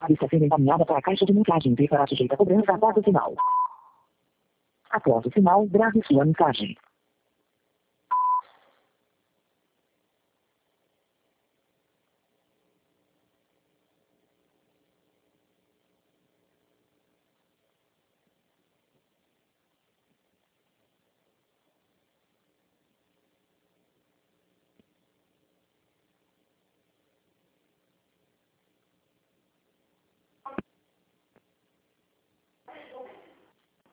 Está sendo encaminhada para a caixa de mensagem e será sujeita a cobrança após o sinal. Após o sinal, grave sua mensagem.